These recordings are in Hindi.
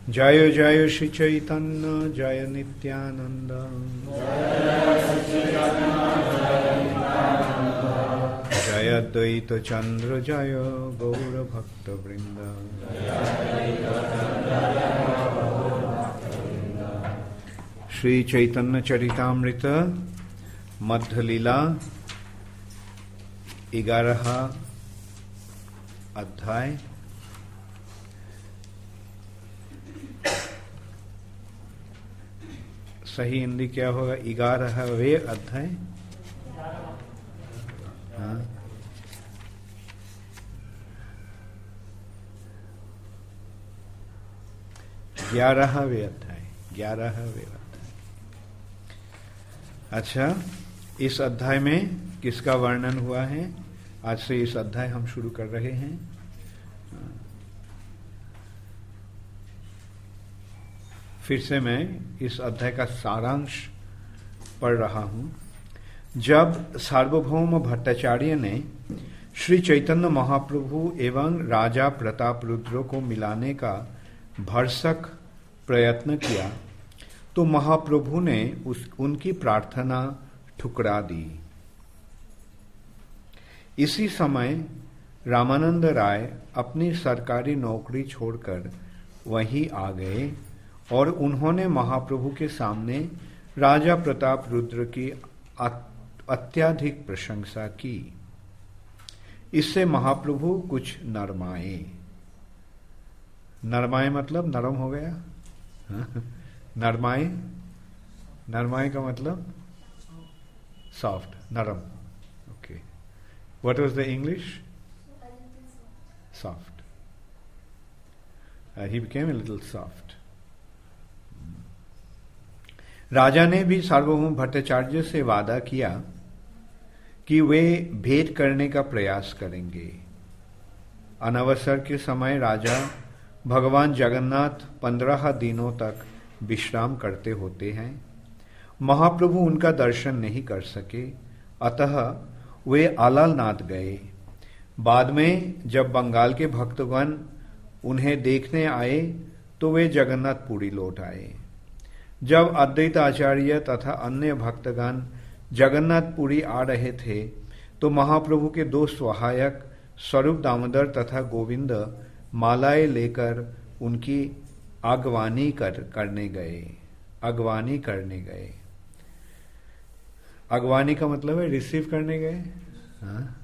जय जय श्री चैतन्य जय नित्यानंद। जय अद्वैत चंद्र जय गौर भक्त वृंद। श्री चैतन्य चरितामृत मध्य लीला 11 अध्याय। सही हिंदी क्या होगा? 11वें अध्याय। हाँ, 11वें अध्याय। 11वें अध्याय। अच्छा, इस अध्याय में किसका वर्णन हुआ है? आज से इस अध्याय हम शुरू कर रहे हैं। फिर से मैं इस अध्याय का सारांश पढ़ रहा हूं। जब सार्वभौम भट्टाचार्य ने श्री चैतन्य महाप्रभु एवं राजा प्रताप रुद्र को मिलाने का भरसक प्रयत्न किया तो महाप्रभु ने उनकी प्रार्थना ठुकरा दी। इसी समय रामानंद राय अपनी सरकारी नौकरी छोड़कर वहीं आ गए और उन्होंने महाप्रभु के सामने राजा प्रताप रुद्र की अत्यधिक प्रशंसा की। इससे महाप्रभु कुछ नरमाए। नरमाए मतलब नरम हो गया। नरमाए, नरमाए का मतलब सॉफ्ट, नरम। Okay, what was the English? Soft. He became a little soft. राजा ने भी सार्वभौम भट्टाचार्य से वादा किया कि वे भेंट करने का प्रयास करेंगे। अनवसर के समय राजा भगवान जगन्नाथ 15 दिनों तक विश्राम करते होते हैं। महाप्रभु उनका दर्शन नहीं कर सके, अतः वे आलालनाथ गए। बाद में जब बंगाल के भक्तगण उन्हें देखने आए तो वे जगन्नाथपुरी लौट आए। जब अद्वैत आचार्य तथा अन्य भक्तगण जगन्नाथपुरी आ रहे थे तो महाप्रभु के 2 सहायक स्वरूप दामोदर तथा गोविंद मालाएं लेकर उनकी अगवानी करने गए। अगवानी करने गए। अगवानी का मतलब है रिसीव करने गए। हाँ?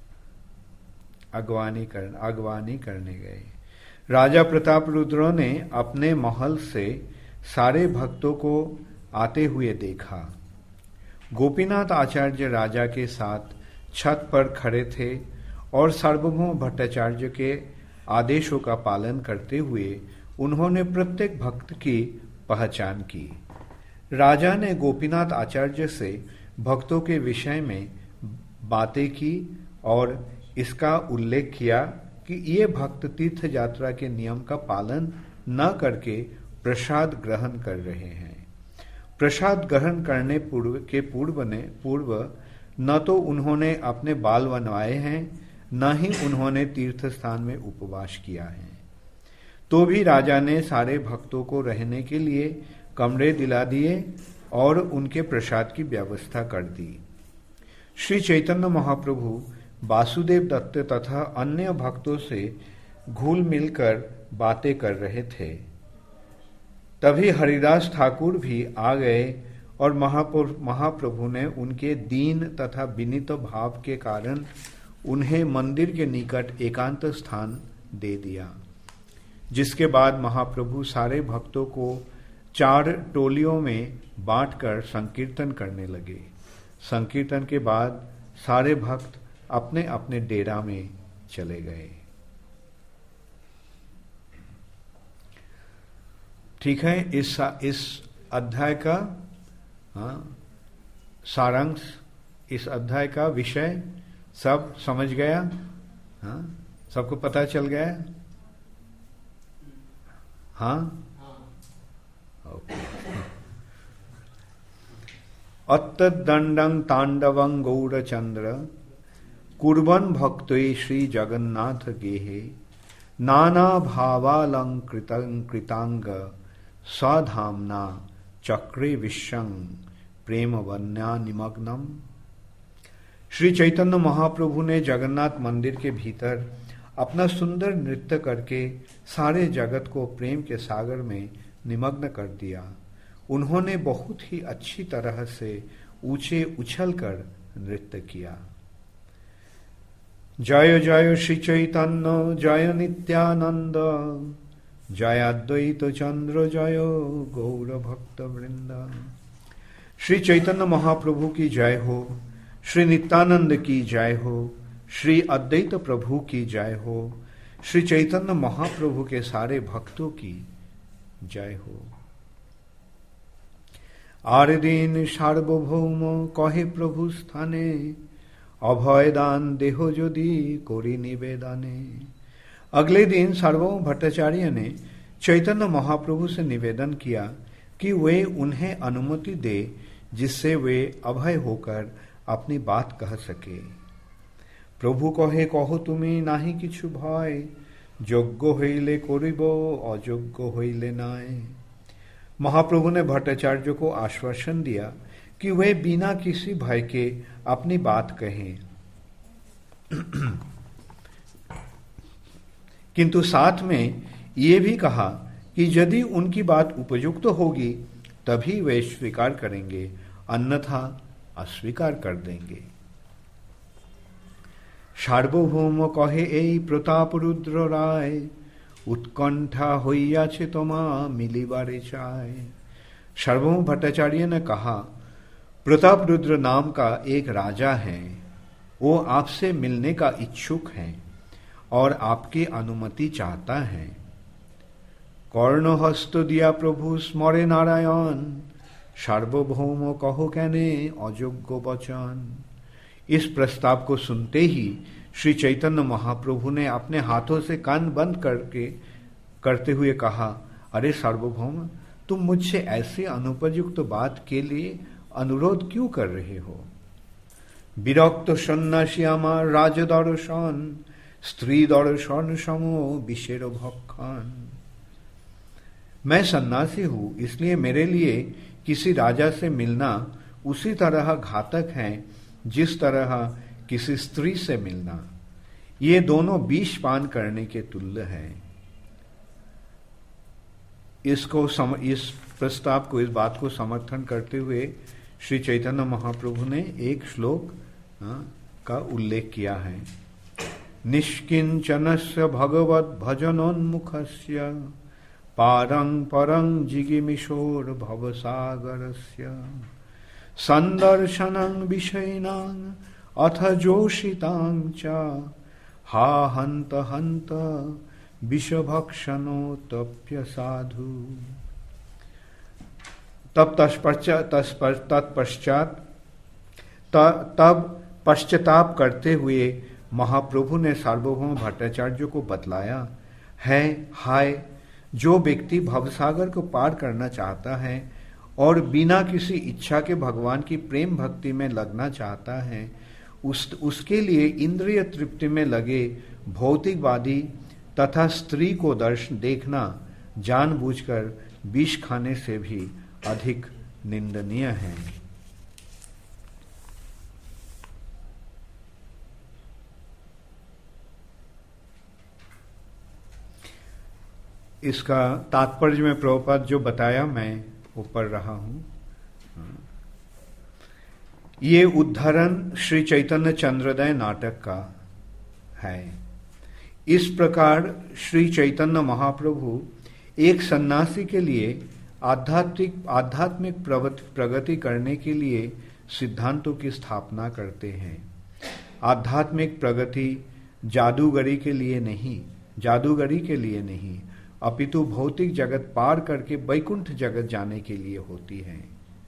अगवानी करने गए। राजा प्रताप रुद्र ने अपने महल से सारे भक्तों को आते हुए देखा। गोपीनाथ आचार्य राजा के साथ छत पर खड़े थे और सार्वभौम भट्टाचार्य के आदेशों का पालन करते हुए उन्होंने प्रत्येक भक्त की पहचान की। राजा ने गोपीनाथ आचार्य से भक्तों के विषय में बातें की और इसका उल्लेख किया कि ये भक्त तीर्थ यात्रा के नियम का पालन न करके प्रसाद ग्रहण कर रहे हैं। प्रसाद ग्रहण करने के पूर्व न तो उन्होंने अपने बाल बनवाए हैं, न ही उन्होंने तीर्थ स्थान में उपवास किया है। तो भी राजा ने सारे भक्तों को रहने के लिए कमरे दिला दिए और उनके प्रसाद की व्यवस्था कर दी। श्री चैतन्य महाप्रभु वासुदेव दत्त तथा अन्य भक्तों से घुल मिलकर बातें कर रहे थे। तभी हरिदास ठाकुर भी आ गए और महाप्रभु ने उनके दीन तथा विनीत भाव के कारण उन्हें मंदिर के निकट एकांत स्थान दे दिया। जिसके बाद महाप्रभु सारे भक्तों को 4 टोलियों में बांटकर संकीर्तन करने लगे। संकीर्तन के बाद सारे भक्त अपने अपने डेरा में चले गए। ठीक है, इस अध्याय का सारांश, इस अध्याय का विषय सब समझ गया? हाँ, सबको पता चल गया? हाँ, ओके। अत्तदंडं तांडवं गौरचंद्र कुर्बन भक्तों श्री जगन्नाथ गेहे नाना भावालंकृतांग स्वधामना चक्रे विश्वं प्रेम वन्या निमग्नम। श्री चैतन्य महाप्रभु ने जगन्नाथ मंदिर के भीतर अपना सुंदर नृत्य करके सारे जगत को प्रेम के सागर में निमग्न कर दिया। उन्होंने बहुत ही अच्छी तरह से ऊंचे उछलकर नृत्य किया। जय जय श्री चैतन्य जय नित्यानंद, जय अद्वैत चंद्र जय गौर भक्त वृंद। श्री चैतन्य महाप्रभु की जय हो, श्री नित्यानंद की जय हो, श्री अद्वैत प्रभु की जय हो, श्री चैतन्य महाप्रभु के सारे भक्तों की जय हो। आर दिन सार्वभौम कहे प्रभु स्थाने, अभय दान देहो यदि कोरी निवेदने। अगले दिन सार्वभौम भट्टाचार्य ने चैतन्य महाप्रभु से निवेदन किया कि वे उन्हें अनुमति दे जिससे वे अभय होकर अपनी बात कह सके। प्रभु कहे कहो तुम्हें नाही किछु भय, योग्य हईले करिब अयोग्य हईले नाय। महाप्रभु ने भट्टाचार्य को आश्वासन दिया कि वे बिना किसी भय के अपनी बात कहें, किंतु साथ में ये भी कहा कि यदि उनकी बात उपयुक्त होगी तभी वे स्वीकार करेंगे, अन्यथा अस्वीकार कर देंगे। सार्वभौम कहे এই प्रताप रुद्र राय, उत्कंठा হইয়াছে তোমা मिलिबारे चाय। सार्वभौम भट्टाचार्य ने कहा, प्रताप रुद्र नाम का एक राजा है, वो आपसे मिलने का इच्छुक है और आपकी अनुमति चाहता है। कर्ण हस्त दिया प्रभु स्मरे नारायण, सार्वभौम कहो कहने अयोग्य वचन। इस प्रस्ताव को सुनते ही श्री चैतन्य महाप्रभु ने अपने हाथों से कान बंद करते हुए कहा, अरे सार्वभौम, तुम मुझसे ऐसी अनुपयुक्त बात के लिए अनुरोध क्यों कर रहे हो? विरक्त सन्यासी आमार राज दर्शन, स्त्री दर्शन समो विषेर भक्षण। मैं सन्यासी हूं, इसलिए मेरे लिए किसी राजा से मिलना उसी तरह घातक है जिस तरह किसी स्त्री से मिलना। ये दोनों विष पान करने के तुल्य है। इस प्रस्ताव को, इस बात को समर्थन करते हुए श्री चैतन्य महाप्रभु ने एक श्लोक का उल्लेख किया है। निष्किंचनस्य भगवत भजनोन्मुखस्य, पारं परं जिगीमिशोर भवसागरस्य। संदर्शनं विषयिणां अथ जोषितां च, हा हंत हंत विषभक्षणो तप्य साधु। तब पश्चाताप करते हुए महाप्रभु ने सार्वभौम भट्टाचार्य को बतलाया है, हाय, जो व्यक्ति भवसागर को पार करना चाहता है और बिना किसी इच्छा के भगवान की प्रेम भक्ति में लगना चाहता है, उसके लिए इंद्रिय तृप्ति में लगे भौतिकवादी तथा स्त्री को देखना जानबूझकर विष खाने से भी अधिक निंदनीय है। इसका तात्पर्य में प्रभुपाद जो बताया मैं वो पढ़ रहा हूं। ये उद्धरण श्री चैतन्य चंद्रोदय नाटक का है। इस प्रकार श्री चैतन्य महाप्रभु एक सन्यासी के लिए आध्यात्मिक प्रगति करने के लिए सिद्धांतों की स्थापना करते हैं। आध्यात्मिक प्रगति जादूगरी के लिए नहीं, अपितु भौतिक जगत पार करके वैकुंठ जगत जाने के लिए होती है।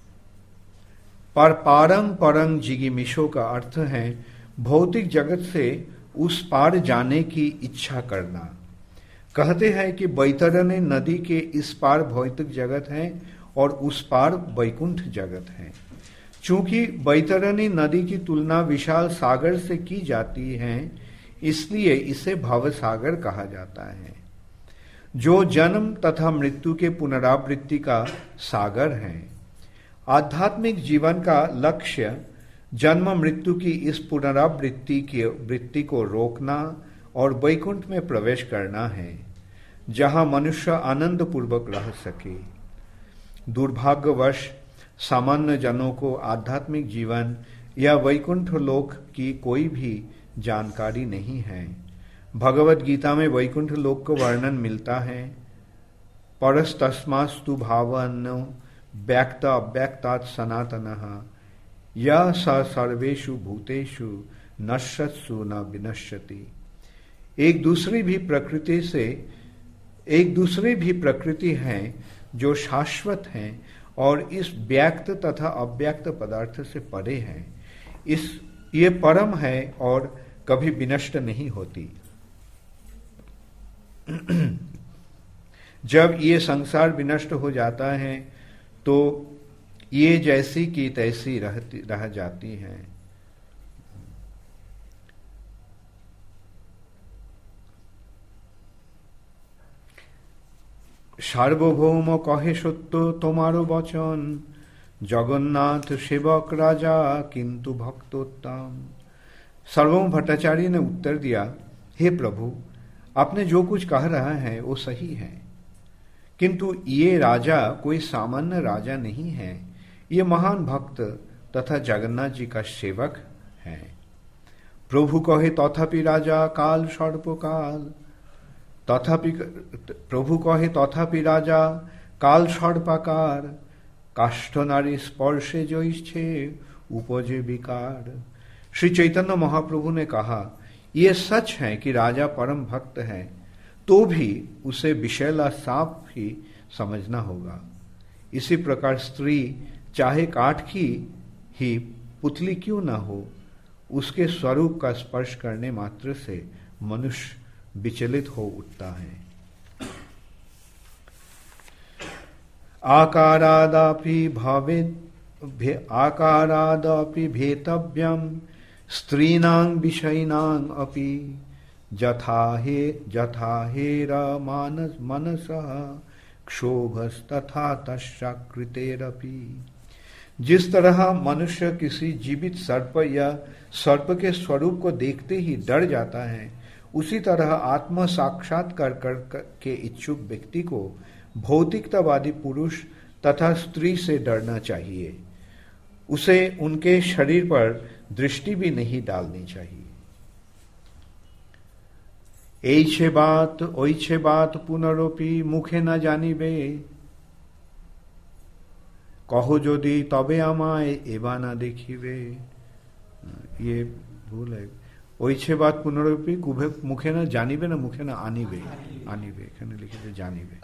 पर पारंग परंग जिगीमिशो का अर्थ है भौतिक जगत से उस पार जाने की इच्छा करना। कहते हैं कि बैतरणी नदी के इस पार भौतिक जगत है और उस पार वैकुंठ जगत है। चूंकि बैतरणी नदी की तुलना विशाल सागर से की जाती है, इसलिए इसे भवसागर कहा जाता है, जो जन्म तथा मृत्यु के पुनरावृत्ति का सागर है। आध्यात्मिक जीवन का लक्ष्य जन्म मृत्यु की इस वृत्ति को रोकना और वैकुंठ में प्रवेश करना है, जहां मनुष्य आनंद पूर्वक रह सके। दुर्भाग्यवश सामान्य जनों को आध्यात्मिक जीवन या वैकुंठ लोक की कोई भी जानकारी नहीं है। भगवत गीता में वैकुंठ लोक का वर्णन मिलता है। परस्तस्मास्तु भावन्नो व्यक्त अव्यक्तात् सनातनः यः स सर्वेषु भूतेषु नश्यत्सु न विनश्यति। एक दूसरी भी प्रकृति है जो शाश्वत है और इस व्यक्त तथा अव्यक्त पदार्थ से परे है। ये परम है और कभी विनष्ट नहीं होती। जब ये संसार विनष्ट हो जाता है तो ये जैसी की तैसी रह जाती है। सार्वभौम कहे सत्य तुम्हारो वचन, जगन्नाथ सेवक राजा किंतु भक्तोत्तम। सार्वभौम भट्टाचार्य ने उत्तर दिया, हे प्रभु, आपने जो कुछ कह रहा है वो सही है, किंतु ये राजा कोई सामान्य राजा नहीं है। ये महान भक्त तथा जगन्नाथ जी का सेवक है। प्रभु कहे तथापि राजा काल सर्पकाल, प्रभु कहे तथापि राजा काल सर्पाकार, काष्ठ नारी स्पर्शे जैसे उपजे विकार। श्री चैतन्य महाप्रभु ने कहा, ये सच है कि राजा परम भक्त है, तो भी उसे विषैला सांप ही समझना होगा। इसी प्रकार स्त्री चाहे काठ की ही पुतली क्यों न हो, उसके स्वरूप का स्पर्श करने मात्र से मनुष्य विचलित हो उठता है। आकारादपि भेतव्यम स्त्रीणां विषयिणां अपि जथा हेर मनसः क्षोभस्तथा तस्याकृतेरपि। जिस तरह मनुष्य किसी जीवित सर्प या सर्प के स्वरूप को देखते ही डर जाता है, उसी तरह आत्म साक्षात्कार के इच्छुक व्यक्ति को भौतिकतावादी पुरुष तथा स्त्री से डरना चाहिए। उसे उनके शरीर पर दृष्टि भी नहीं डालनी चाहिए। ऐछे बात पुनरोपि मुखे न जानिबे, कहो यदि तबे आमाय एबा न देखिबे। ये भूल है। ओइछे बात पुनरोपि मुखे न जानिबे ना मुखे न आनिबे, एखाने लिखे जानिबे।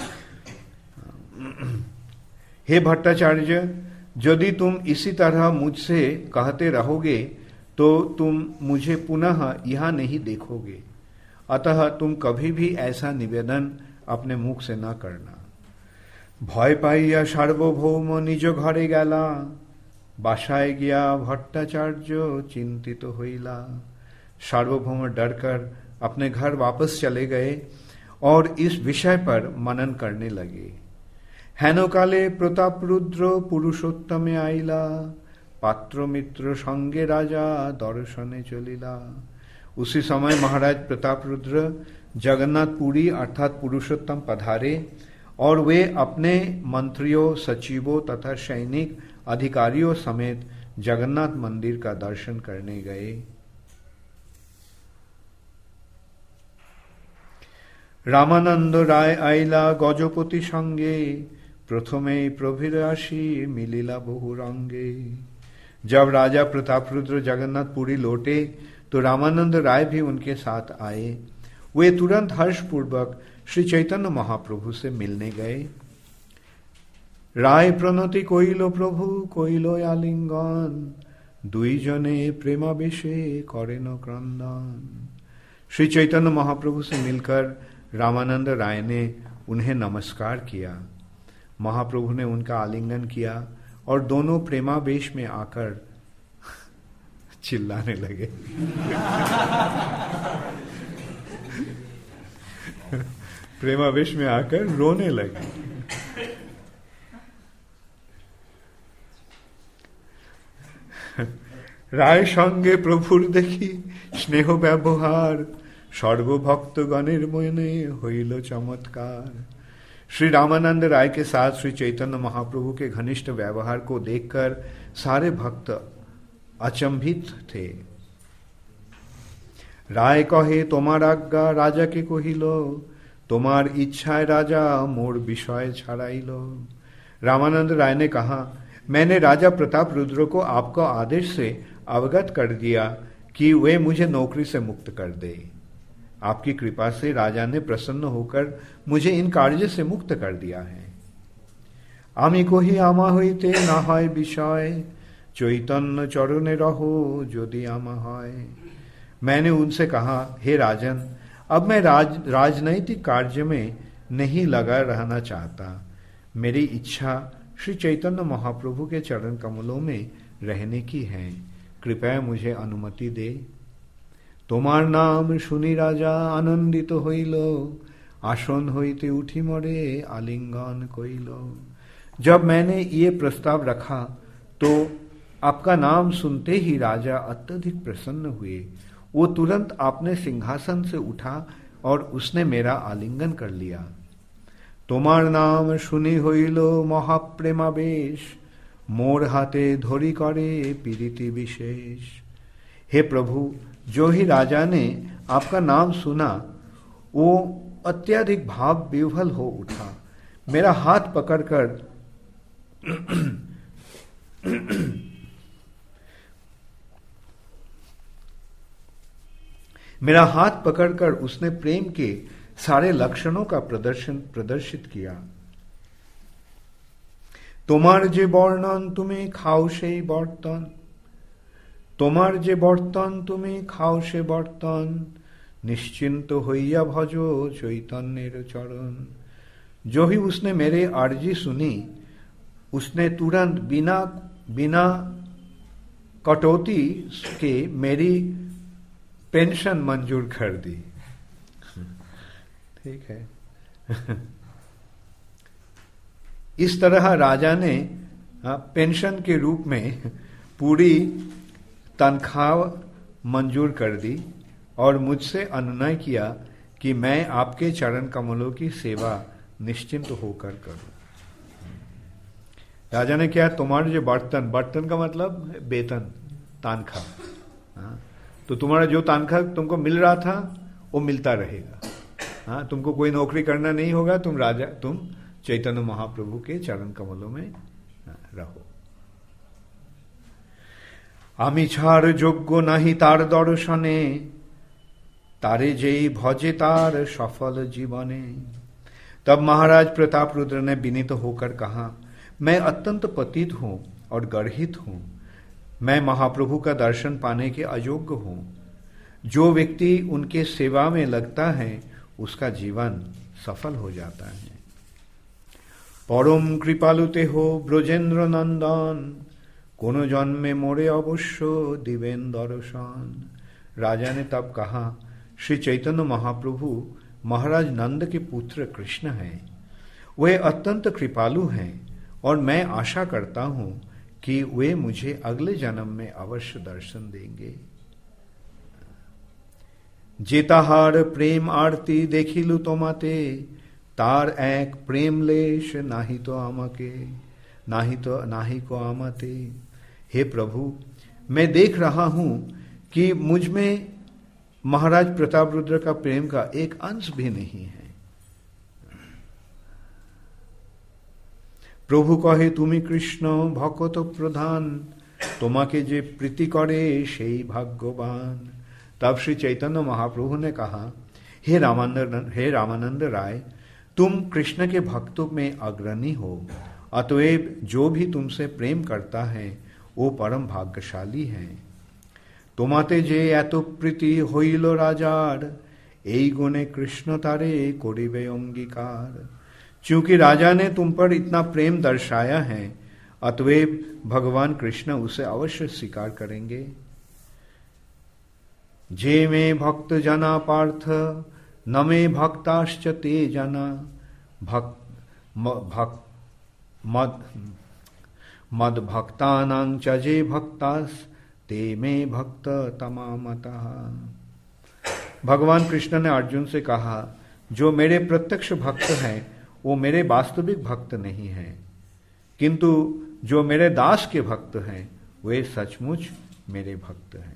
हे भट्टाचार्य, यदि तुम इसी तरह मुझसे कहते रहोगे तो तुम मुझे पुनः यहां नहीं देखोगे। अतः तुम कभी भी ऐसा निवेदन अपने मुख से न करना। भय पाइया सार्वभौम निज घरे गेला, बासाय गया भट्टाचार्य चिंतित होइला। सार्वभौम डरकर अपने घर वापस चले गए और इस विषय पर मनन करने लगे। हेनकाले प्रतापरुद्र पुरुषोत्तमे आइला, पात्र मित्र संगे राजा दर्शने चलिला। उसी समय महाराज प्रतापरुद्र जगन्नाथपुरी अर्थात पुरुषोत्तम पधारे और वे अपने मंत्रियों, सचिवों तथा सैनिक अधिकारियों समेत जगन्नाथ मंदिर का दर्शन करने गए। रामानंद राय आइला गजपति संगे, प्रथमे प्रभुर आशी मिलिला बहु रंगे। जब राजा प्रतापरुद्र जगन्नाथपुरी लौटे तो रामानंद राय भी उनके साथ आए। वे तुरंत हर्षपूर्वक श्री चैतन्य महाप्रभु से मिलने गए। राय प्रणति कोइलो प्रभु कोइलो आलिंगन, दुई जने प्रेमावेशे करेन क्रंदन। श्री चैतन्य महाप्रभु से मिलकर रामानंद राय ने उन्हें नमस्कार किया। महाप्रभु ने उनका आलिंगन किया और दोनों प्रेमावेश में आकर चिल्लाने लगे। प्रेमावेश में आकर रोने लगे। রায় সঙ্গে প্রভুর দেখি স্নেহ ব্যবহার, সর্বভক্তগণের মনে হইল चमत्कार। श्री रामानंद राय के साथ श्री चैतन्य महाप्रभु के घनिष्ठ व्यवहार को देखकर सारे भक्त अचंभित थे। राय कहे তোমার आज्ञा রাজাকে কহিল, তোমার इच्छाয় राजा मोर विषय छाड़ाइल। रामानंद राय ने कहा, मैंने राजा प्रताप रुद्र को आपका आदेश से अवगत कर दिया कि वे मुझे नौकरी से मुक्त कर दे। आपकी कृपा से राजा ने प्रसन्न होकर मुझे इन कार्य से मुक्त कर दिया है। आमी कही आमा हईते ना হয় বিষয়, चैतन्य चरणे रहो यदि आमा হয়। मैंने उनसे कहा, हे राजन, अब मैं राजनैतिक कार्य में नहीं लगा रहना चाहता। मेरी इच्छा श्री चैतन्य महाप्रभु के चरण कमलों में रहने की है। कृपया मुझे अनुमति दे। তোমার নাম শুনি রাজা আনন্দিত হইল, আসন হইতে উঠি মরে आलिंगन কইল। जब मैंने ये प्रस्ताव रखा तो आपका नाम सुनते ही राजा अत्यधिक प्रसन्न हुए। वो तुरंत अपने सिंहासन से उठा और उसने मेरा आलिंगन कर लिया। তোমার नाम শুনি হইল মহাপ্রেমাবেশ, मोर हाथे धोरी करे पीरिति विशेष। हे प्रभु, जो ही राजा ने आपका नाम सुना वो अत्यधिक भाव विह्वल हो उठा। मेरा हाथ पकड़कर मेरा हाथ पकड़कर उसने प्रेम के सारे लक्षणों का प्रदर्शित किया। তোমার যে বর্ণন তুমি খাও সেই বর্তন, তোমার যে বর্তন তুমি খাও সে বর্তন, निश्चिंत होइया भजो चैतन्येर चरण। जो ही उसने मेरे अर्जी सुनी उसने तुरंत बिना कटौती के मेरी पेंशन मंजूर कर दी। ठीक है। इस तरह राजा ने पेंशन के रूप में पूरी तनख्वाह मंजूर कर दी और मुझसे अनुनय किया कि मैं आपके चरण कमलों की सेवा निश्चिंत होकर करूं। राजा ने क्या, तुम्हारे जो बर्तन का मतलब वेतन, तनख्वाह, तो तुम्हारा जो तनख्वाह तुमको मिल रहा था वो मिलता रहेगा। हाँ, तुमको कोई नौकरी करना नहीं होगा, तुम चैतन्य महाप्रभु के चरण कमलों में रहो। आमी ছাড় যোগ্য নাহি তার দর্শনে, तारे যেই भजे तार सफल जीवने। तब महाराज प्रताप रुद्र ने विनीत होकर कहा, मैं अत्यंत पतित हूं और गर्हित हूं। मैं महाप्रभु का दर्शन पाने के अयोग्य हूं। जो व्यक्ति उनके सेवा में लगता है उसका जीवन सफल हो जाता है। परम कृपालुते हो ब्रजेंद्र नंदन, कोनो जन्मे मोरे अवश्य दिवेन दर्शन। राजा ने तब कहा, श्री चैतन्य महाप्रभु महाराज नंद के पुत्र कृष्ण हैं। वे अत्यंत कृपालु हैं और मैं आशा करता हूं कि वे मुझे अगले जन्म में अवश्य दर्शन देंगे। जेताहार प्रेम आरती देखिलु तोमाते, तार एक प्रेम लेश नाही तो आमाके, नाही को आमाते। हे प्रभु, मैं देख रहा हूं कि मुझ में महाराज प्रताप रुद्र का प्रेम का एक अंश भी नहीं है। प्रभु कहे, तुमी कृष्ण भक्त प्रधान, তোমাকে যে প্রীতি করে সেই भाग्यवान। तब श्री चैतन्य महाप्रभु ने कहा, हे रामानंद राय, तुम कृष्ण के भक्तों में अग्रणी हो, अतएव जो भी तुमसे प्रेम करता है वो परम भाग्यशाली है। তোমাতে যে এত প্রীতি হইল রাজার, এই गुणे कृष्ण तारे करिबे अंगीकार। चूंकि राजा ने तुम पर इतना प्रेम दर्शाया है अतएव भगवान कृष्ण उसे अवश्य स्वीकार करेंगे। जे में भक्त जना पार्थ न मे भक्ताश्च ते जना मद भक्तानां च जे भक्तास ते में भक्त तमामतः। भगवान कृष्ण ने अर्जुन से कहा, जो मेरे प्रत्यक्ष भक्त हैं वो मेरे वास्तविक भक्त नहीं हैं, किंतु जो मेरे दास के भक्त हैं वे सचमुच मेरे भक्त हैं।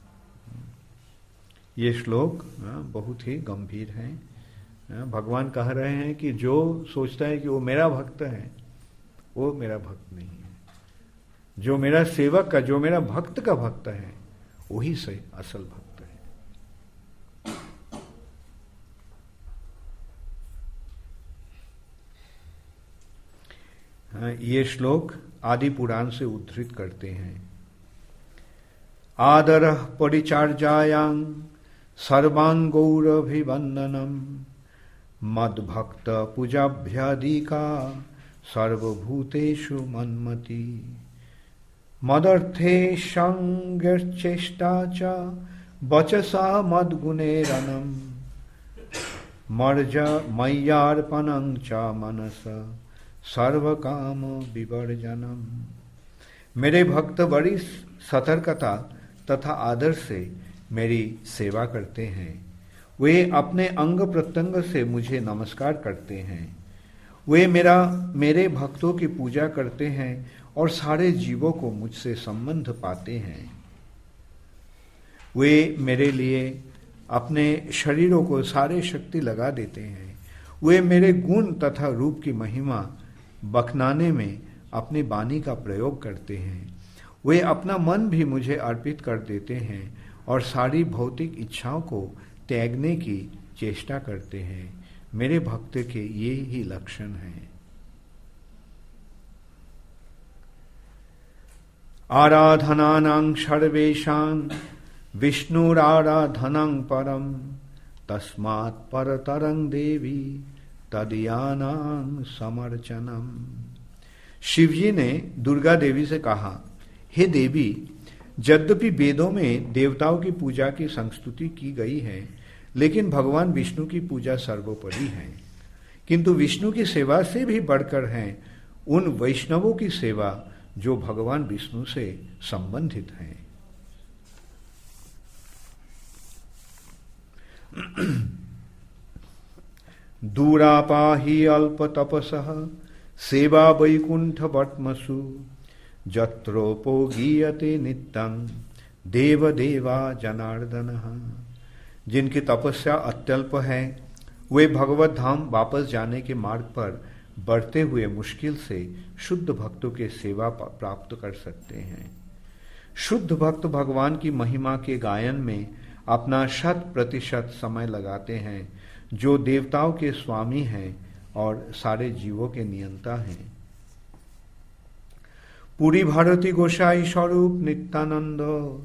ये श्लोक बहुत ही गंभीर है। भगवान कह रहे हैं कि जो सोचता है कि वो मेरा भक्त है वो मेरा भक्त नहीं है। जो मेरा सेवक का, जो मेरा भक्त का भक्त है वही से असल भक्त है। ये श्लोक आदि पुराण से उद्धृत करते हैं। आदरः परिचर्यायां सर्वांगौरभिवंदनम मद्भक्त पूजाभ्यादिका सर्वभूतेषु मन्मति मदर्थे संगचेष्टा च वचसा मद्गुणेरनम मर्ज मय्यार्पणं च मनस सर्वकाम विवर्जनम। मेरे भक्त बड़ी सतर्कता तथा आदर से मेरी सेवा करते हैं। वे अपने अंग प्रत्यंग से मुझे नमस्कार करते हैं। वे मेरे भक्तों की पूजा करते हैं और सारे जीवों को मुझसे संबंध पाते हैं। वे मेरे लिए अपने शरीरों को सारे शक्ति लगा देते हैं। वे मेरे गुण तथा रूप की महिमा बखनाने में अपनी वाणी का प्रयोग करते हैं। वे अपना मन भी मुझे अर्पित कर देते हैं और सारी भौतिक इच्छाओं को त्यागने की चेष्टा करते हैं। मेरे भक्त के ये ही लक्षण हैं। आराधनानां सर्वेषां विष्णुराराधनं परम तस्मात् परतरं देवी तदीयानां समर्चनम। शिवजी ने दुर्गा देवी से कहा, हे देवी, यद्यपि वेदों में देवताओं की पूजा की संस्तुति की गई है, लेकिन भगवान विष्णु की पूजा सर्वोपरि है। किंतु विष्णु की सेवा से भी बढ़कर है उन वैष्णवों की सेवा जो भगवान विष्णु से संबंधित हैं। दूरापाहि अल्प तपसः सेवा वैकुंठ वट्मसु जत्रोपगीयते नित्यं देव देवा जनार्दनः। जिनकी तपस्या अत्यल्प है वे भगवत धाम वापस जाने के मार्ग पर बढ़ते हुए मुश्किल से शुद्ध भक्तों के सेवा प्राप्त कर सकते हैं। शुद्ध भक्त भगवान की महिमा के गायन में अपना 100% समय लगाते हैं, जो देवताओं के स्वामी हैं और सारे जीवों के नियंता हैं। पूरी भारती गोसाई स्वरूप नित्यानंद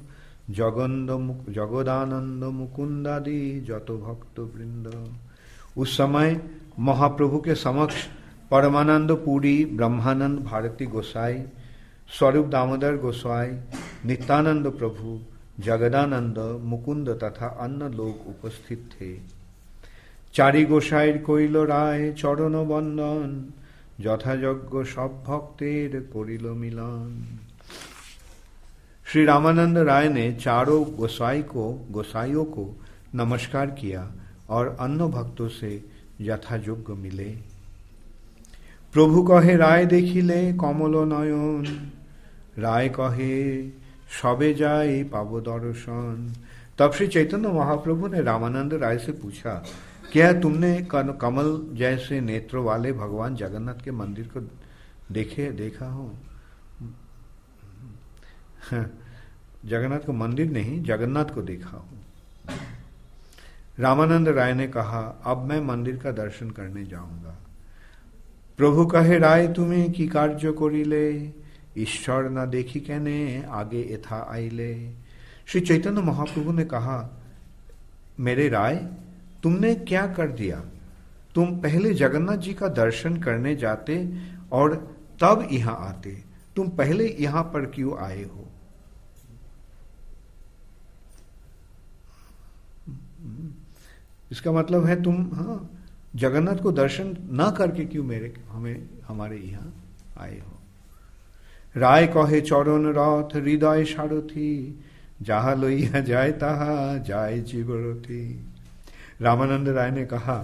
जगदानंद मुकुंदादि जतो भक्त वृंद। उस समय महाप्रभु के समक्ष परमानंद पुरी, ब्रह्मानंद भारती गोसाई, स्वरूप दामोदर गोसाई, नित्यानंद प्रभु, जगदानंद, मुकुंद तथा अन्य लोग उपस्थित थे। चारी गोसाईर कइल राय चरण बंदन यथायोग्य सब भक्तेर करिल मिलन। श्री रामानंद राय ने चारों गोसाइयों को नमस्कार किया और अन्य भक्तों से यथायोग्य मिले। प्रभु कहे राय देखिले कमल नयन, राय कहे सबे जाए पावो दर्शन। तब श्री चैतन्य महाप्रभु ने रामानंद राय से पूछा, क्या तुमने कमल जैसे नेत्रों वाले भगवान जगन्नाथ के मंदिर को देखा हो? जगन्नाथ को मंदिर नहीं, जगन्नाथ को देखा हो। रामानंद राय ने कहा, अब मैं मंदिर का दर्शन करने जाऊंगा। प्रभु कहे राय तुम्हें की कार्य करिले, ईश्वर न देखी कहने आगे यथा आइले। श्री चैतन्य महाप्रभु ने कहा, मेरे राय तुमने क्या कर दिया? तुम पहले जगन्नाथ जी का दर्शन करने जाते और तब यहां आते। तुम पहले यहां पर क्यों आए हो? इसका मतलब है तुम जगन्नाथ को दर्शन ना करके क्यों हमारे यहाँ आए हो। राय कहे चरण रथ हृदय सारथी, जहा लइया जाए ताहा जाए जीवरथी। रामानंद राय ने कहा,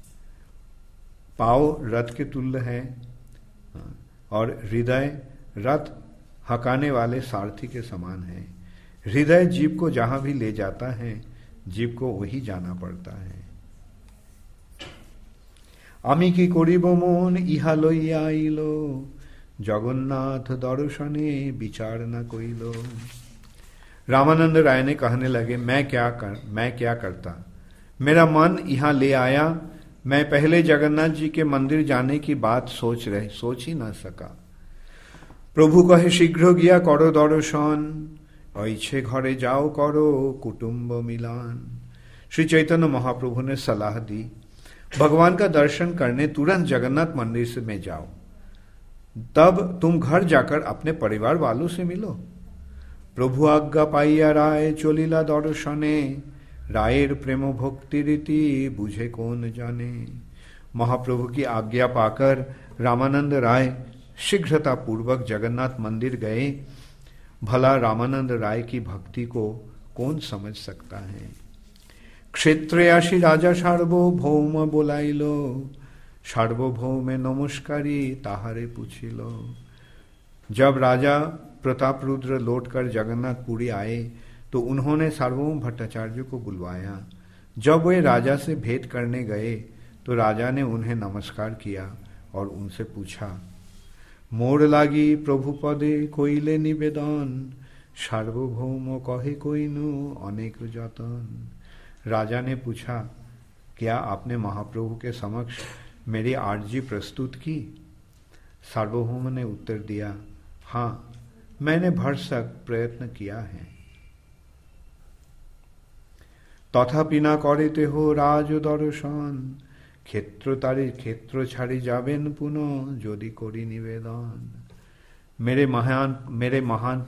पाव रथ के तुल्य है और हृदय रथ हकाने वाले सारथी के समान है। हृदय जीव को जहां भी ले जाता है, जीव को वही जाना पड़ता है। आमी की करिब मन इहा लइया आइलो, जगन्नाथ दर्शने विचार न कइलो। रामानंद राय ने कहने लगे, मैं क्या करता, मेरा मन यहाँ ले आया। मैं पहले जगन्नाथ जी के मंदिर जाने की बात सोच ही ना सका। प्रभु कहे शीघ्र गया करो दर्शन, ऐछे घरे जाओ करो कुटुंब मिलान। श्री चैतन्य महाप्रभु ने सलाह दी, भगवान का दर्शन करने तुरंत जगन्नाथ मंदिर से में जाओ, तब तुम घर जाकर अपने परिवार वालों से मिलो। प्रभु आज्ञा पाइया राय चलिला दर्शने, रायर प्रेम भक्ति रीति बुझे कौन जाने। महाप्रभु की आज्ञा पाकर रामानंद राय शीघ्रता पूर्वक जगन्नाथ मंदिर गए। भला रामानंद राय की भक्ति को कौन समझ सकता है। क्षेत्रे आशी राजा सार्वभौम बोलाइलो, सार्वभौमे नमस्कारी ताहारे पूछिलो। जब राजा प्रताप रुद्र लौटकर जगन्नाथपुरी आए तो उन्होंने सार्वभौम भट्टाचार्य को बुलवाया। जब वे राजा से भेंट करने गए तो राजा ने उन्हें नमस्कार किया और उनसे पूछा, मोर लागी प्रभु पदे कोइले निवेदन, सार्वभौम कहे कोइनु अनेक जतन। राजा ने पूछा, क्या आपने महाप्रभु के समक्ष मेरी आर्जी प्रस्तुत की। सार्वभौम ने उत्तर दिया, हाँ, मैंने भरसक प्रयत्न किया है। तथापि ना करिते हो राज दर्शन, क्षेत्र तारी क्षेत्र छाड़ी जाबेन पुनः यदि करी निवेदन। मेरे महान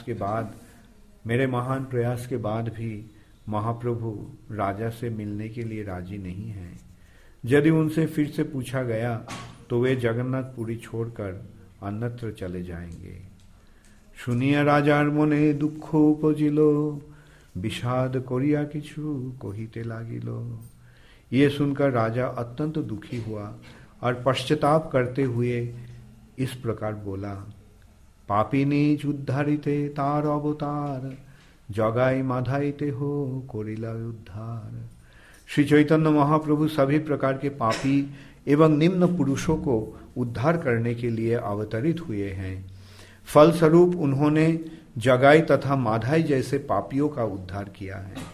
प्रयास के बाद भी महाप्रभु राजा से मिलने के लिए राजी नहीं है। यदि उनसे फिर से पूछा गया तो वे जगन्नाथपुरी छोड़कर अन्यत्र चले जाएंगे। শুনিয়া রাজার মনে দুঃখ উপজিল, বিষাদ করিয়া কিছু কহিতে লাগিল। ये सुनकर राजा अत्यंत दुखी हुआ और पश्चाताप करते हुए इस प्रकार बोला, पापी नीच उद्धारिते तार अवतार, जगाई माधाइते हो करिला उद्धार। श्री चैतन्य महाप्रभु सभी प्रकार के पापी एवं निम्न पुरुषों को उद्धार करने के लिए अवतरित हुए हैं। फलस्वरूप उन्होंने जगाई तथा माधाई जैसे पापियों का उद्धार किया है।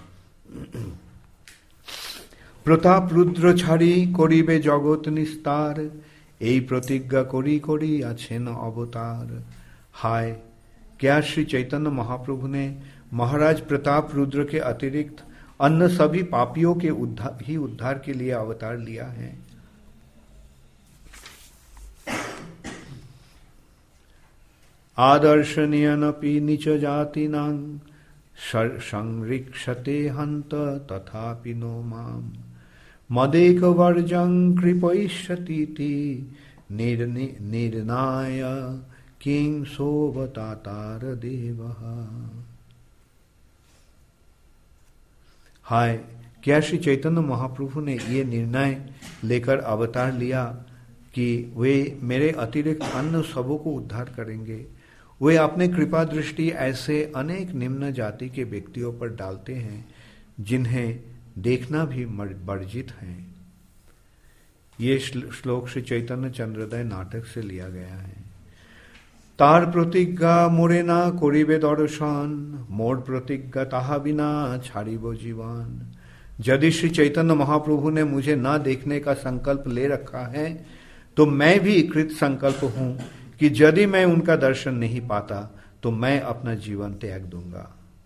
प्रताप रुद्र छाड़ी करिबे जगत निस्तार, এই प्रतिज्ञा करी करी आछेन अवतार। हाय, क्या श्री चैतन्य महाप्रभु ने महाराज प्रताप रुद्र के अतिरिक्त अन्य सभी पापियों के उद्धार के लिए अवतार लिया है। आदर्शनीयनपि नीच जातिनां संरक्षते हंत तथापि नो माम, मदेक वर्जं कृपयिष्यतीति निर्णाय किं सोवतातार देवः। हाय, क्या श्री चैतन्य महाप्रभु ने ये निर्णय लेकर अवतार लिया कि वे मेरे अतिरिक्त अन्य सबों को उद्धार करेंगे। वे अपने कृपा दृष्टि ऐसे अनेक निम्न जाति के व्यक्तियों पर डालते हैं जिन्हें देखना भी वर्जित है। ये श्लोक श्री चैतन्य चंद्रोदय नाटक से लिया गया है। तार प्रतिज्ञा मोरे ना करिबे दर्शन, मोर प्रतिज्ञा ताहा बिना छाड़िब जीवन। यदि श्री चैतन्य महाप्रभु ने मुझे ना देखने का संकल्प ले रखा है तो मैं भी कृत संकल्प हूं कि यदि मैं उनका दर्शन नहीं पाता तो मैं अपना जीवन त्याग दूंगा।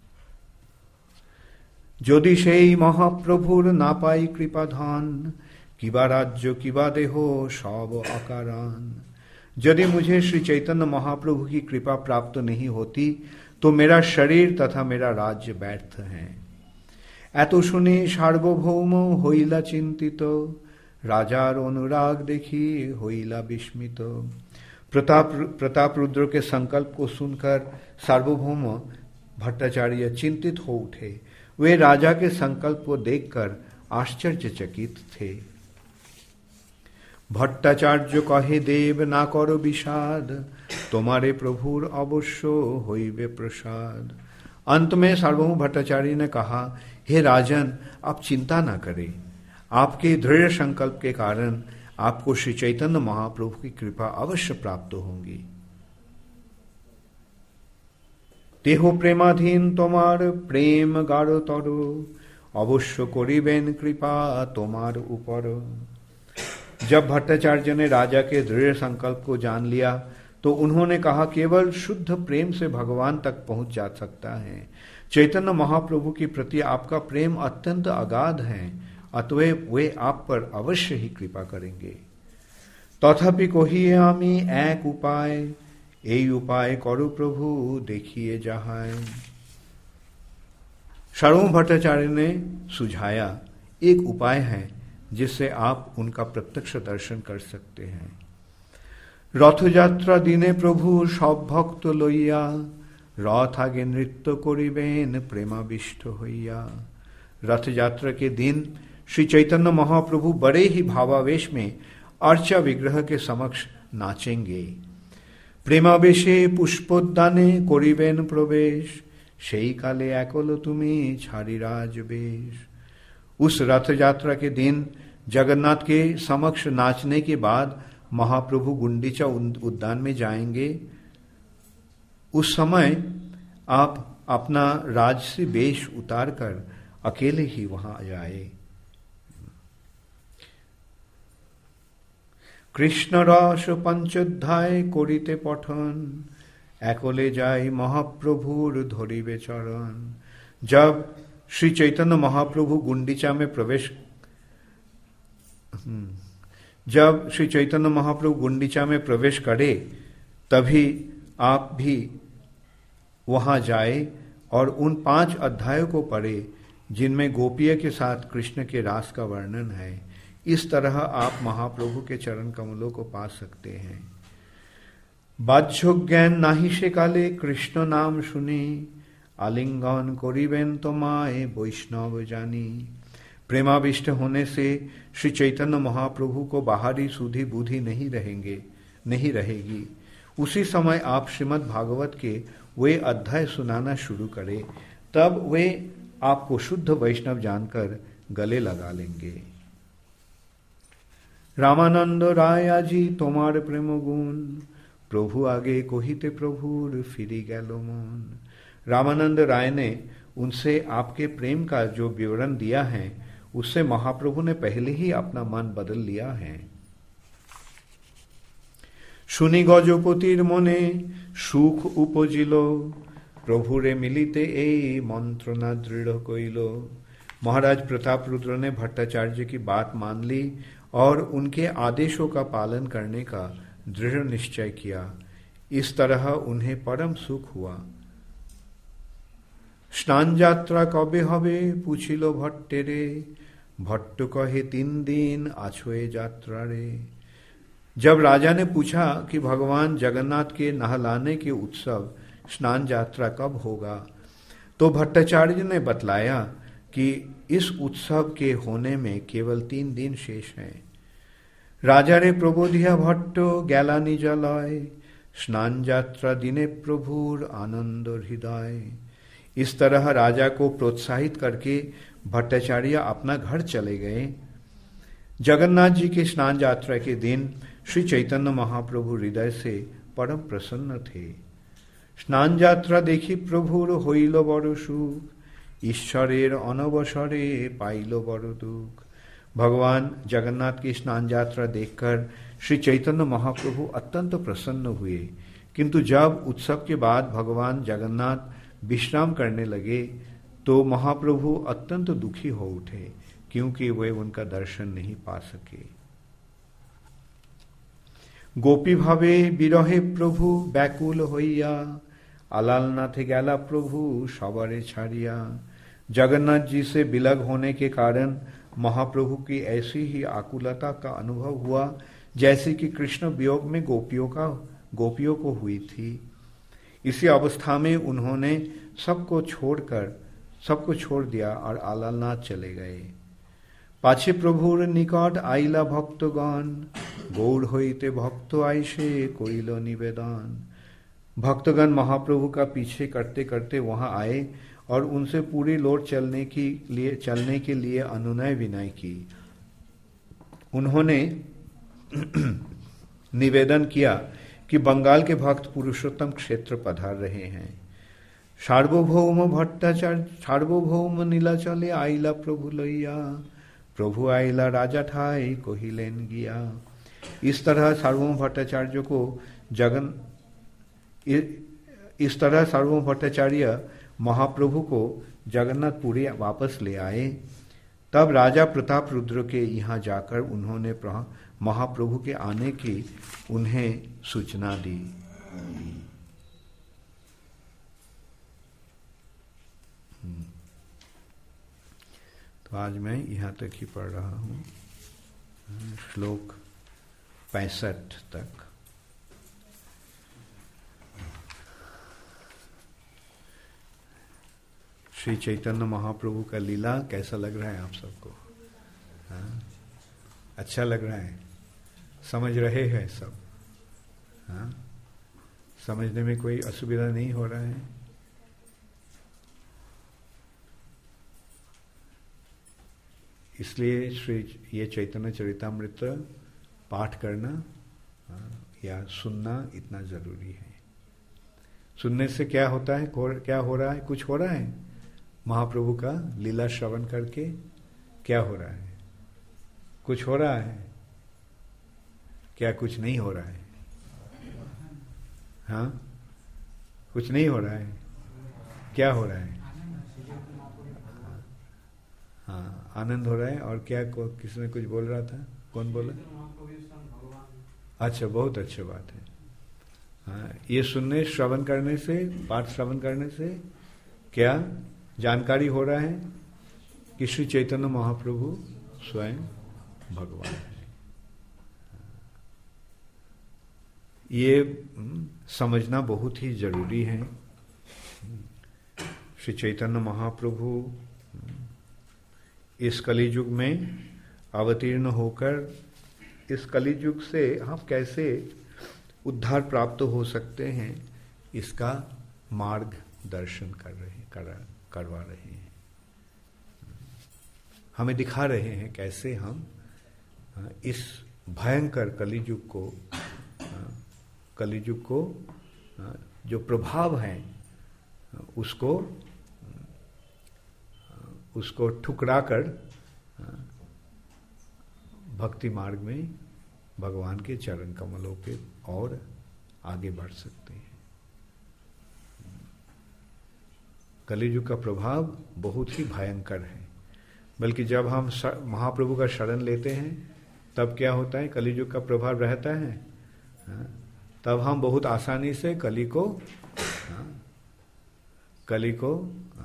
यदि সেই মহাপ্রভুর না পাই কৃপাধান, কিবা রাজ্য কিবা দেহ সব অকারণ। यदि मुझे श्री चैतन्य महाप्रभु की कृपा प्राप्त नहीं होती तो मेरा शरीर तथा मेरा राज्य व्यर्थ है। এত শুনে সার্বভৌম হইলা চিন্তিত, রাজার অনুराग देखी হইলা विस्मित। प्रताप रुद्र के संकल्प को सुनकर सार्वभौम भट्टाचार्य चिंतित हो उठे। वे राजा के संकल्प को देखकर आश्चर्यचकित थे। भट्टाचार्य कहे देव ना करो विषाद, तुम्हारे प्रभुर अवश्य होइबे प्रसाद। अंत में सार्वभौम भट्टाचार्य ने कहा, हे राजन, आप चिंता न करें, आपके दृढ़ संकल्प के कारण आपको श्री चैतन्य महाप्रभु की कृपा अवश्य प्राप्त होगी। देह प्रेमाधीन तुम्हार प्रेम गाढ़तर, अवश्य करिबेन कृपा तुम्हार ऊपर। जब भट्टाचार्य ने राजा के दृढ़ संकल्प को जान लिया तो उन्होंने कहा, केवल शुद्ध प्रेम से भगवान तक पहुंच जा सकता है। चैतन्य महाप्रभु के प्रति आपका प्रेम अत्यंत अगाध है, अतएव वे आप पर अवश्य ही कृपा करेंगे। तथापि कहिए आमी एक उपाय, এই उपाय करो प्रभु देखिए जहाय। सार्वभौम भट्टाचार्य ने सुझाया, एक उपाय है जिससे आप उनका प्रत्यक्ष दर्शन कर सकते हैं। रथयात्रा दिने प्रभु सब भक्त लइया, रथ आगे नृत्य करिबेन प्रेमाविष्ट हइया। रथ यात्रा के दिन श्री चैतन्य महाप्रभु बड़े ही भावावेश में अर्चा विग्रह के समक्ष नाचेंगे। प्रेमावेशे पुष्पोद्याने करिबेन प्रवेश, সেই কালে একল তুমি ছাড়ি রাজবেশ। उस रथ यात्रा के दिन जगन्नाथ के समक्ष नाचने के बाद महाप्रभु गुंडीचा उद्यान में जाएंगे। उस समय आप अपना राजसी वेश उतारकर अकेले ही वहां जाए। कृष्ण रस पंचोध्याय करिते पठन, एकले जाय महाप्रभुर धरिबे चरण। जब श्री चैतन्य महाप्रभु गुंडीचा में प्रवेश करे तभी आप भी वहां जाए और उन 5 अध्यायों को पढ़े जिनमें गोपिया के साथ कृष्ण के रास का वर्णन है। इस तरह आप महाप्रभु के चरण कमलों को पा सकते हैं। बाह्य ज्ञान नाही से काले कृष्ण नाम सुनी, आलिंगन करिबेन तोमाय वैष्णव जानी। प्रेमाविष्ट होने से श्री चैतन्य महाप्रभु को बाहरी सुधि बुद्धि नहीं रहेगी। उसी समय आप श्रीमद् भागवत के वे अध्याय सुनाना शुरू करें, तब वे आपको शुद्ध वैष्णव जानकर गले लगा लेंगे। रामानंद राय आजी तुम्हार प्रेम गुण, प्रभु आगे कहिते प्रभुर फिरी गेल मन। रामानंद राय ने उनसे आपके प्रेम का जो विवरण दिया है उससे महाप्रभु ने पहले ही अपना मन बदल लिया है। सुनी गजपतिर मने सुख उपजिल, प्रभुरे मिलिते ए मंत्रणा दृढ़ कइलो। महाराज प्रताप रुद्र ने भट्टाचार्य की बात मान ली और उनके आदेशों का पालन करने का दृढ़ निश्चय किया। इस तरह उन्हें परम सुख हुआ। स्नान यात्रा कबे हबे पूछिल भट्टेरे, भट्ट कहे 3 दिन आछोए यात्रा रे। जब राजा ने पूछा कि भगवान जगन्नाथ के नहलाने के उत्सव स्नान यात्रा कब होगा, तो भट्टाचार्य ने बतलाया कि इस उत्सव के होने में केवल 3 दिन शेष हैं। राजा रे प्रबोधिया भट्ट गेला निजालय, स्नान यात्रा दिने प्रभुर आनंद हृदय। इस तरह राजा को प्रोत्साहित करके भट्टाचार्य अपना घर चले गए। जगन्नाथ जी के स्नान यात्रा के दिन श्री चैतन्य महाप्रभु हृदय से परम प्रसन्न थे। स्नान यात्रा देखी प्रभुर हईल बड़ सुख, ईश्वरेर अनवसरे पाइल बड़ दुख। भगवान जगन्नाथ की स्नान यात्रा देखकर श्री चैतन्य महाप्रभु अत्यंत प्रसन्न हुए, किंतु जब उत्सव के बाद भगवान जगन्नाथ विश्राम करने लगे तो महाप्रभु अत्यंत दुखी हो उठे, क्योंकि वे उनका दर्शन नहीं पा सके। गोपी भावे बिरहे प्रभु व्याकुल हइया, आलालनाथे गेला प्रभु सबारे छाड़िया। जगन्नाथ जी से बिलग होने के कारण महाप्रभु की ऐसी ही आकुलता का अनुभव हुआ जैसे कि कृष्ण वियोग में गोपियों को हुई थी। इसी अवस्था में उन्होंने सबको छोड़ दिया और आलालनाथ चले गए। पाछे प्रभुर निकट आइला भक्तगण, गौर होइते भक्त आइसे कोइल निवेदन। भक्तगण महाप्रभु का पीछे करते करते वहां आए और उनसे पूरी लोट चलने के लिए अनुनय विनय की। उन्होंने निवेदन किया कि बंगाल के भक्त पुरुषोत्तम क्षेत्र पधार रहे हैं। सार्वभौम नीलाचले आइला प्रभु लैया, प्रभु आइला राजा ठाई कहिलेन गिया। इस तरह सार्वभौम भट्टाचार्य महाप्रभु को जगन्नाथपुरी वापस ले आए। तब राजा प्रताप रुद्र के यहाँ जाकर उन्होंने महाप्रभु के आने की उन्हें सूचना दी। तो आज मैं यहाँ तक ही पढ़ रहा हूँ, श्लोक 65 तक। श्री चैतन्य महाप्रभु का लीला कैसा लग रहा है आप सबको? हाँ? अच्छा लग रहा है? समझ रहे हैं सब? हाँ? समझने में कोई असुविधा नहीं हो रहा है? इसलिए ये चैतन्य चरितामृत पाठ करना या सुनना इतना जरूरी है। सुनने से क्या होता है? क्या हो रहा है? कुछ हो रहा है? महाप्रभु का लीला श्रवण करके क्या हो रहा है? कुछ हो रहा है? क्या कुछ नहीं हो रहा है? हाँ, कुछ नहीं हो रहा है। क्या हो रहा है? हाँ, आनंद हो रहा है। और क्या किसी ने कुछ बोल रहा था? कौन बोला? अच्छा, बहुत अच्छी बात है। हाँ, ये सुनने श्रवण करने से, पाठ श्रवण करने से क्या जानकारी हो रहा है कि श्री चैतन्य महाप्रभु स्वयं भगवान है। ये समझना बहुत ही जरूरी है। श्री चैतन्य महाप्रभु इस कलियुग में अवतीर्ण होकर इस कलियुग से हम कैसे उद्धार प्राप्त हो सकते हैं, इसका मार्ग दर्शन करवा रहे हैं। हमें दिखा रहे हैं कैसे हम इस भयंकर कलियुग को जो प्रभाव है उसको ठुकराकर भक्ति मार्ग में भगवान के चरण कमलों के और आगे बढ़ सकते हैं। कलियुग का प्रभाव बहुत ही भयंकर है। बल्कि जब हम महाप्रभु का शरण लेते हैं तब क्या होता है? कलियुग का प्रभाव रहता है, तब हम बहुत आसानी से कली को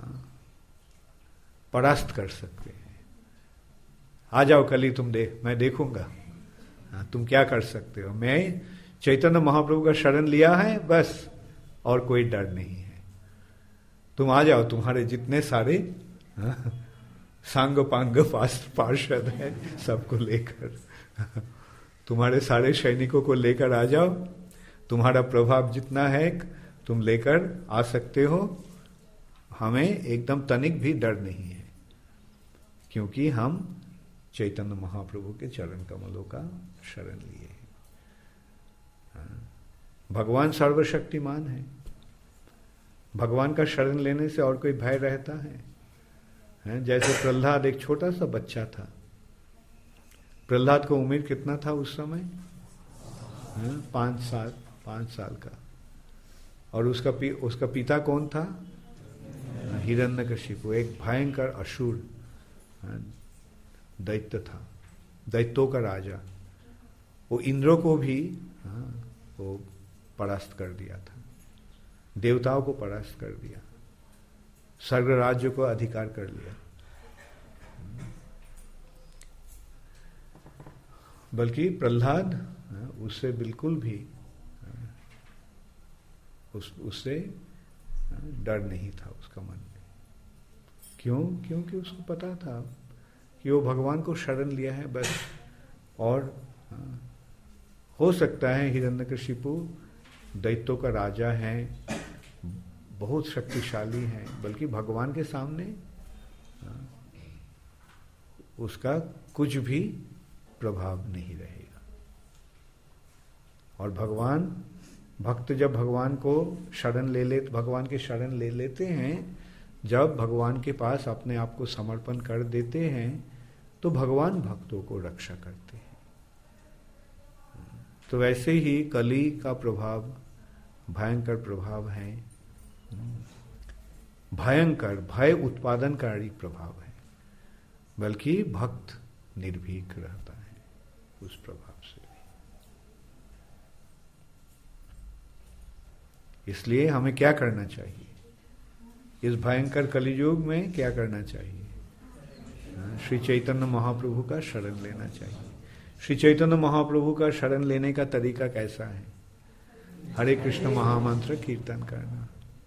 परास्त कर सकते हैं। आ जाओ कली, मैं देखूंगा तुम क्या कर सकते हो। मैं चैतन्य महाप्रभु का शरण लिया है बस, और कोई डर नहीं है। तुम आ जाओ, तुम्हारे जितने सारे सांग पांग पार्षद हैं सबको लेकर, तुम्हारे सारे सैनिकों को लेकर आ जाओ। तुम्हारा प्रभाव जितना है तुम लेकर आ सकते हो। हमें एकदम तनिक भी डर नहीं है, क्योंकि हम चैतन्य महाप्रभु के चरण कमलों का शरण लिए। भगवान सर्वशक्तिमान है। भगवान का शरण लेने से और कोई भय रहता है? जैसे प्रहलाद एक छोटा सा बच्चा था। प्रहलाद को उम्र कितना था उस समय? 5 साल का। और उसका पिता कौन था? हिरण्यकशिपु, एक भयंकर असुर दैत्य था, दैत्यों का राजा। वो इंद्र को भी वो परास्त कर दिया था, देवताओं को परास्त कर दिया। स्वर्ग राज्य को अधिकार कर लिया। बल्कि प्रहलाद उससे बिल्कुल भी उससे डर नहीं था उसका मन में। क्यों? क्योंकि उसको पता था कि वो भगवान को शरण लिया है बस। और हो सकता है हिरण्यकशिपु दैत्यों का राजा है, बहुत शक्तिशाली है, बल्कि भगवान के सामने उसका कुछ भी प्रभाव नहीं रहेगा। और भक्त जब भगवान को शरण भगवान के शरण ले लेते हैं, जब भगवान के पास अपने आप को समर्पण कर देते हैं, तो भगवान भक्तों को रक्षा करते हैं। तो वैसे ही कली का प्रभाव भयंकर प्रभाव है, भयंकर भय उत्पादनकारी प्रभाव है, बल्कि भक्त निर्भीक रहता है उस प्रभाव से। इसलिए हमें क्या करना चाहिए? इस भयंकर कलियुग में क्या करना चाहिए? श्री चैतन्य महाप्रभु का शरण लेना चाहिए। श्री चैतन्य महाप्रभु का शरण लेने का तरीका कैसा है? हरे कृष्ण महामंत्र कीर्तन करना।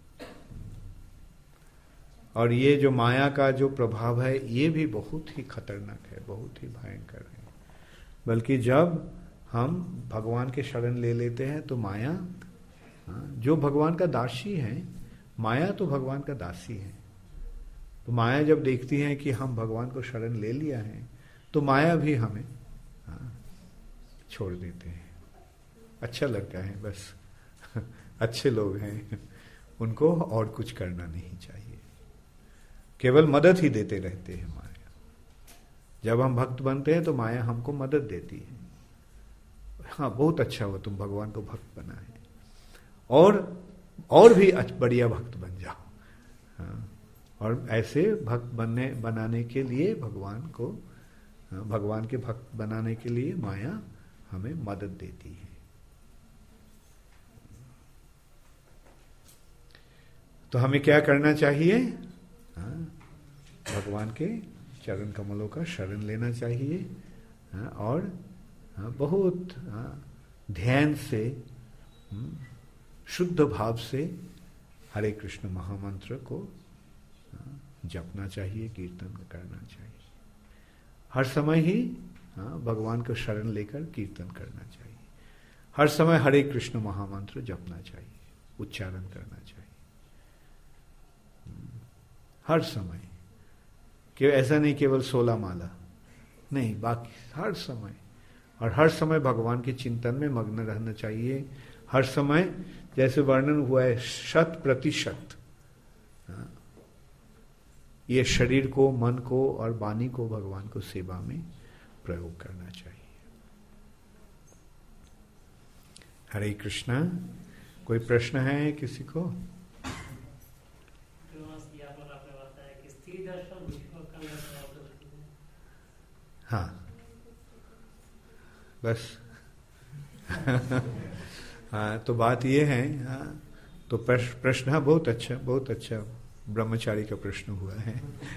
और ये जो माया का जो प्रभाव है, ये भी बहुत ही खतरनाक है, बहुत ही भयंकर है। बल्कि जब हम भगवान के शरण ले लेते हैं तो माया, जो भगवान का दासी है, माया तो भगवान का दासी है, तो माया जब देखती है कि हम भगवान को शरण ले लिया है, तो माया भी हमें छोड़ देते हैं। अच्छा लगता है, बस अच्छे लोग हैं, उनको और कुछ करना नहीं चाहिए, केवल मदद ही देते रहते हैं माया। जब हम भक्त बनते हैं तो माया हमको मदद देती है। हाँ, बहुत अच्छा हुआ तुम भगवान को भक्त बना है, और भी बढ़िया भक्त बन जाओ। हाँ, और ऐसे भक्त बनाने के लिए भगवान के भक्त बनाने के लिए माया हमें मदद देती है। तो हमें क्या करना चाहिए? भगवान के चरण कमलों का शरण लेना चाहिए, और बहुत ध्यान से, शुद्ध भाव से हरे कृष्ण महामंत्र को जपना चाहिए, कीर्तन करना चाहिए। हर समय ही भगवान को शरण लेकर कीर्तन करना चाहिए। हर समय हरे कृष्ण महामंत्र जपना चाहिए, उच्चारण करना चाहिए हर समय। कि ऐसा नहीं केवल 16 माला नहीं, बाकी हर समय। और हर समय भगवान के चिंतन में मग्न रहना चाहिए। हर समय जैसे वर्णन हुआ है 100% ये शरीर को, मन को और वाणी को भगवान को सेवा में प्रयोग करना चाहिए। हरे कृष्णा। कोई प्रश्न है किसी को? हाँ, बस हाँ, तो बात ये है। हाँ, तो प्रश्न बहुत अच्छा ब्रह्मचारी का प्रश्न हुआ है।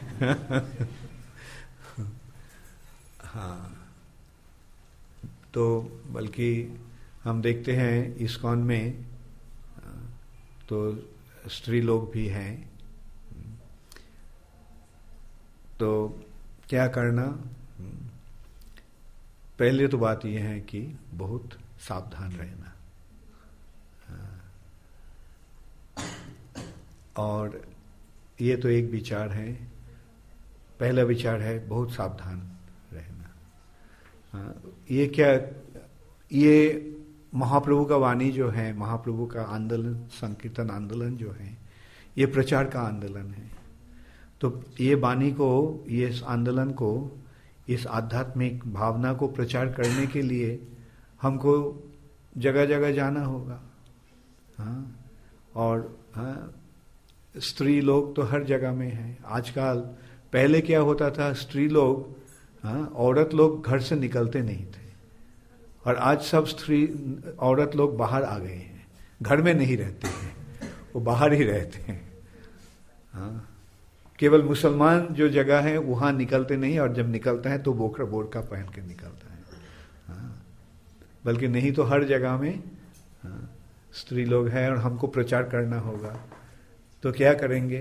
हाँ, तो बल्कि हम देखते हैं इस्कॉन में तो स्त्री लोग भी हैं, तो क्या करना? पहले तो बात यह है कि बहुत सावधान रहना, और ये तो एक विचार है। पहला विचार है बहुत सावधान रहना। ये क्या, ये महाप्रभु का वाणी जो है, महाप्रभु का आंदोलन, संकीर्तन आंदोलन जो है, ये प्रचार का आंदोलन है। तो ये वाणी को, ये आंदोलन को, इस आध्यात्मिक भावना को प्रचार करने के लिए हमको जगह जगह जाना होगा। हाँ, और स्त्री लोग तो हर जगह में हैं आजकल। पहले क्या होता था, स्त्री लोग, औरत लोग घर से निकलते नहीं थे, और आज सब औरत लोग बाहर आ गए हैं, घर में नहीं रहते हैं, वो बाहर ही रहते हैं। हाँ, केवल मुसलमान जो जगह है वहां निकलते नहीं, और जब निकलता है तो बोरका पहन के निकलता है। हाँ, बल्कि नहीं तो हर जगह में स्त्री लोग हैं और हमको प्रचार करना होगा, तो क्या करेंगे?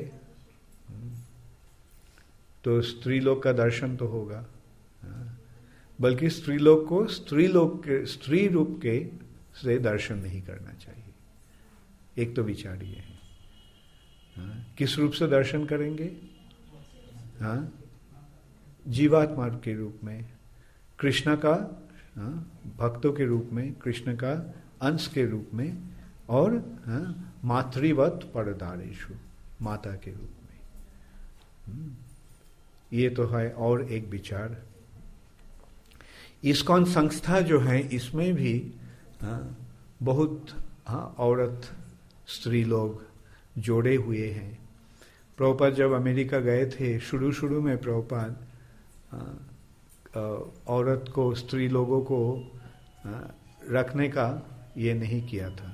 तो स्त्री लोग का दर्शन तो होगा, बल्कि स्त्री लोग को स्त्री रूप के से दर्शन नहीं करना चाहिए। एक तो विचार ये है। किस रूप से दर्शन करेंगे? जीवात्मा के रूप में, कृष्ण का भक्तों के रूप में, कृष्ण का अंश के रूप में, और मातृवत परदारेषु, माता के रूप में। ये तो है और एक विचार। इस्कॉन संस्था जो है इसमें भी बहुत औरत स्त्री लोग जोड़े हुए हैं। प्रभुपाद जब अमेरिका गए थे, शुरू में प्रभुपाद औरत को, स्त्री लोगों को रखने का ये नहीं किया था।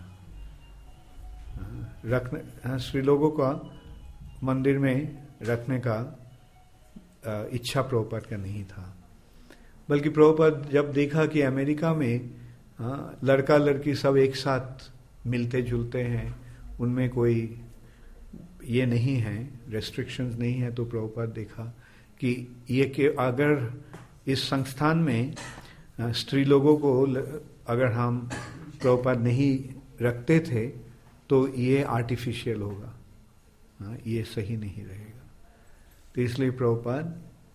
स्त्री लोगों का मंदिर में रखने का इच्छा प्रभुपाद का नहीं था, बल्कि प्रभुपाद जब देखा कि अमेरिका में लड़का लड़की सब एक साथ मिलते जुलते हैं, उनमें कोई ये नहीं है, रेस्ट्रिक्शंस नहीं है, तो प्रभुपाद देखा कि ये कि अगर इस संस्थान में स्त्री लोगों को अगर हम प्रभुपाद नहीं रखते थे तो ये आर्टिफिशियल होगा, ये सही नहीं रहेगा। तो इसलिए प्रभुपाद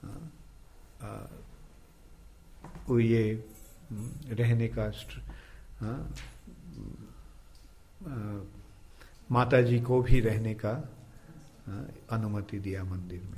ये रहने का माता जी को भी रहने का अनुमति दिया मंदिर में।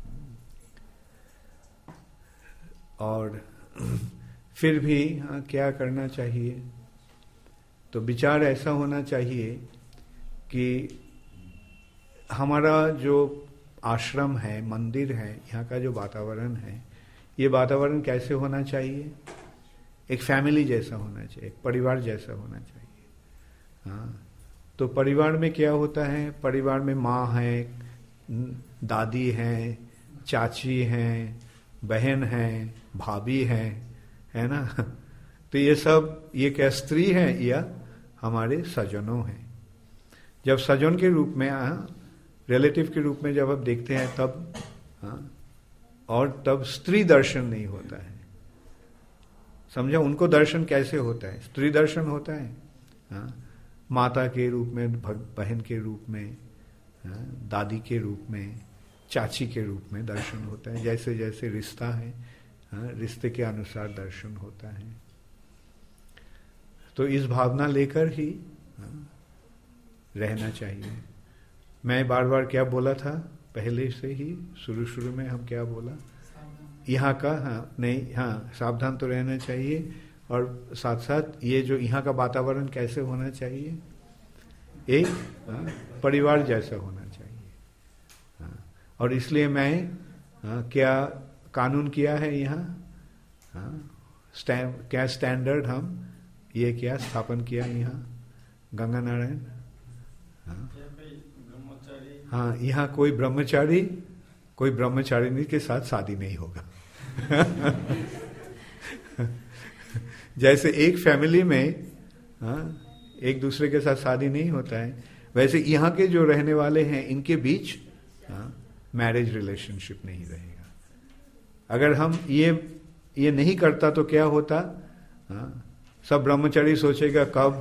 और फिर भी क्या करना चाहिए? तो विचार ऐसा होना चाहिए कि हमारा जो आश्रम है, मंदिर है, यहाँ का जो वातावरण है, ये वातावरण कैसे होना चाहिए? एक फैमिली जैसा होना चाहिए, एक परिवार जैसा होना चाहिए। हाँ, तो परिवार में क्या होता है? परिवार में माँ है, दादी है, चाची हैं, बहन है, भाभी है ना? तो ये सब, ये क्या स्त्री है या हमारे सजनों हैं? जब सजन के रूप में, रिलेटिव के रूप में जब आप देखते हैं तब, और तब स्त्री दर्शन नहीं होता है। समझा? उनको दर्शन कैसे होता है? स्त्री दर्शन होता है, माता के रूप में, बहन के रूप में, दादी के रूप में, चाची के रूप में दर्शन होता है। जैसे जैसे रिश्ता है, रिश्ते के अनुसार दर्शन होता है। तो इस भावना लेकर ही रहना चाहिए। मैं बार बार क्या बोला था पहले से ही, शुरू में हम क्या बोला? यहाँ का सावधान तो रहना चाहिए, और साथ साथ ये जो यहाँ का वातावरण कैसे होना चाहिए? एक परिवार जैसा होना चाहिए। और इसलिए मैं क्या कानून किया है यहाँ, क्या स्टैंडर्ड हम ये क्या स्थापन किया यहाँ गंगा नारायण? यहाँ कोई ब्रह्मचारिणी के साथ शादी नहीं होगा। जैसे एक फैमिली में एक दूसरे के साथ शादी नहीं होता है, वैसे यहाँ के जो रहने वाले हैं इनके बीच मैरिज रिलेशनशिप नहीं रहेगा। अगर हम ये नहीं करता तो क्या होता? सब ब्रह्मचारी सोचेगा कब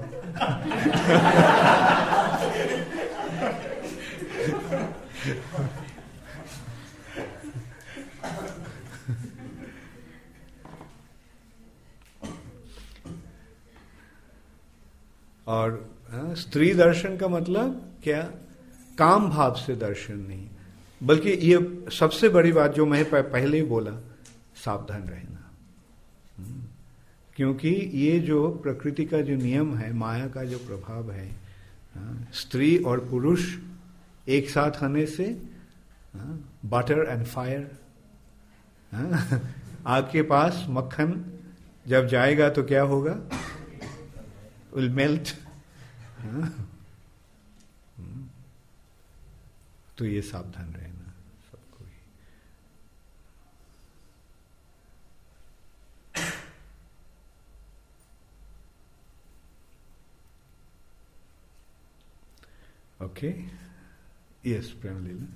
और स्त्री दर्शन का मतलब क्या? काम भाव से दर्शन नहीं, बल्कि ये सबसे बड़ी बात जो मैं पहले ही बोला, सावधान रहना। क्योंकि ये जो प्रकृति का जो नियम है, माया का जो प्रभाव है, स्त्री और पुरुष एक साथ होने से बटर एंड फायर, आग के पास मक्खन जब जाएगा तो क्या होगा? Will melt. तो ये सावधान रहना। Okay? Yes, Premalila.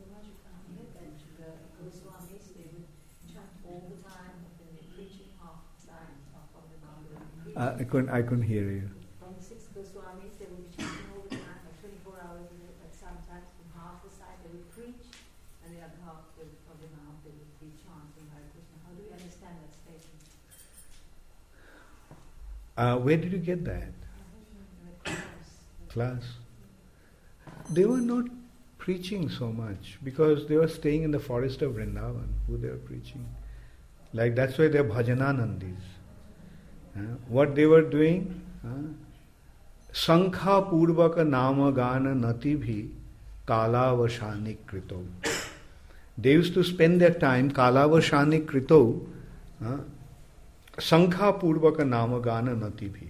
I couldn't hear you. From the six Goswamis, they would be chanting all the time, like 24 hours a day, but sometimes from half the side they would preach, and the other half of the mouth they would be chanting Hare Krishna. How do you understand that statement? Where did you get that? Class. They were not preaching so much because they were staying in the forest of Vrindavan. Who they were preaching? Like that's why they are bhajananandis. What they were doing? Sankha purvaka nama gana nati bhi kalavashani krito. They used to spend their time kalavashani krito. Sankha purvaka nama gana nati bhi.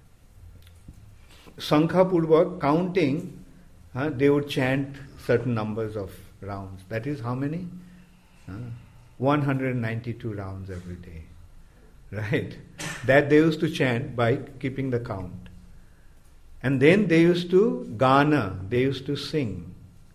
Sankha purvak, counting, they would chant certain numbers of rounds. That is how many? 192 rounds every day. Right? That they used to chant by keeping the count. And then they used to gana, they used to sing.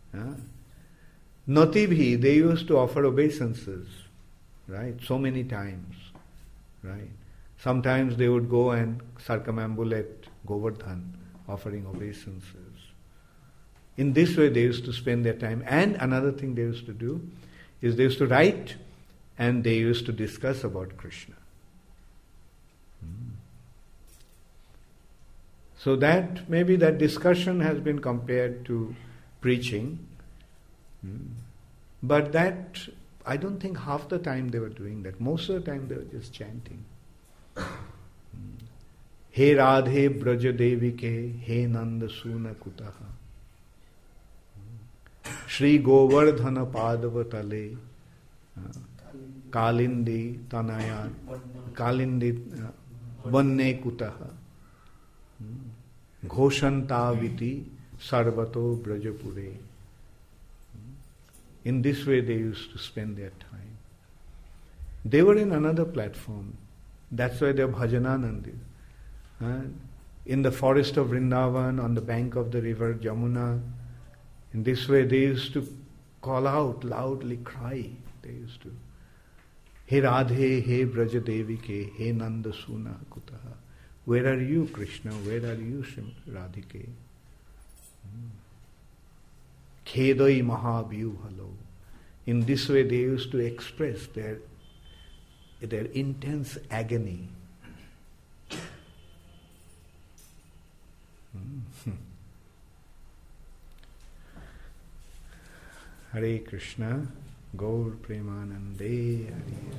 Natibhi, they used to offer obeisances. Right? So many times. Right? Sometimes they would go and circumambulate Govardhan, offering obeisances. In this way they used to spend their time. And another thing they used to do is they used to write and they used to discuss about Krishna. So that maybe that discussion has been compared to preaching. But that, I don't think half the time they were doing that. Most of the time they were just chanting. He Radhe Braja Devike, He Nanda Suna Kutaha. Shri Govardhana Padavatale, Kalindi Tanaya, Kalindi Vanne Kutaha, Ghoshantaviti Sarvato Brajapure. In this way they used to spend their time. They were in another platform. That's why they are Bhajananandis. In the forest of Vrindavan, on the bank of the river Jamuna. In this way they used to call out, loudly cry. They used to. He Radhe, He Braja Devike, He Nanda Suna Kutaha. Where are you, Krishna? Where are you, Radhike? Khedai Mahavyuhalo. In this way they used to express their intense agony. Hare Krishna, Gaur Premanande, Hare